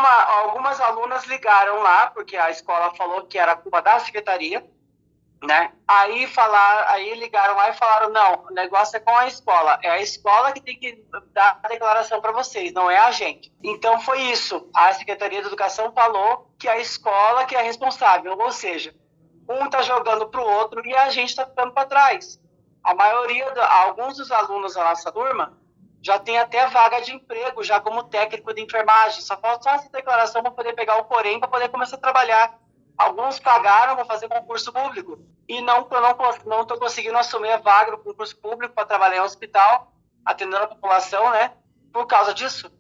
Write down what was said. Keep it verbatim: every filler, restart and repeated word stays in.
uma, algumas alunas ligaram lá, porque a escola falou que era culpa da secretaria, né? Aí falar, aí ligaram lá e falaram, não, o negócio é com a escola, é a escola que tem que dar a declaração para vocês, não é a gente. Então foi isso, a Secretaria de Educação falou que a escola que é responsável, ou seja, um está jogando para o outro e a gente está ficando para trás. A maioria, da, alguns dos alunos da nossa turma já tem até vaga de emprego, já como técnico de enfermagem, só falta só essa declaração para poder pegar o Corém, para poder começar a trabalhar. Alguns pagaram para fazer concurso público e não não estou conseguindo assumir a vaga do concurso público para trabalhar em hospital, atendendo a população, né? Por causa disso.